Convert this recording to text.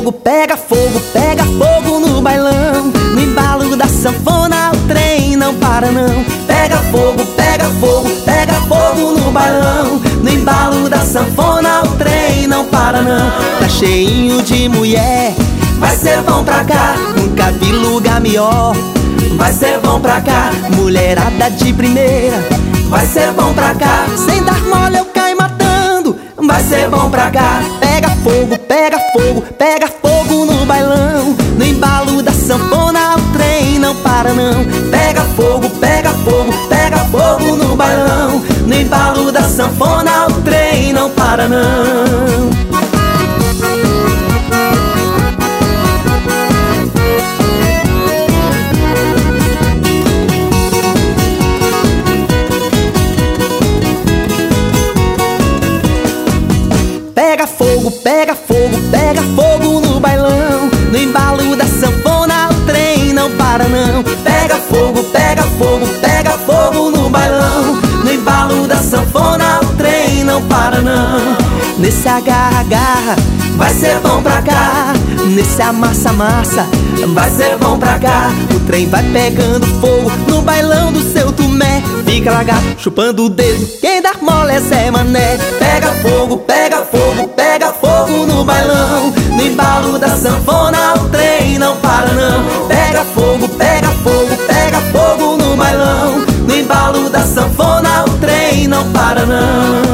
fogo no bailão. No embalo da sanfona o trem não para não. Pega fogo no bailão. No embalo da sanfona o trem não para não. Tá cheinho de mulher, vai ser bom pra cá. Nunca vi lugar melhor, vai ser bom pra cá. Mulherada de primeira, vai ser bom pra cá. Sem dar mole eu caio matando, vai ser bom pra cá. Pega fogo no bailão. No embalo da sanfona o trem não para não. Pega fogo no bailão. No embalo da sanfona o trem não para não. Pega fogo no bailão. No embalo da sanfona o trem não para não. Pega fogo no bailão. No embalo da sanfona o trem não para não. Nesse agarra, vai ser bom pra cá. Nesse amassa, vai ser bom pra cá. O trem vai pegando fogo no bailão do seu Tomé. Fica lagarto chupando o dedo, quem dá mole é Zé Mané. Pega fogo no bailão. No embalo da sanfona o trem não para não. Pega fogo no bailão. No embalo da sanfona o trem não para não.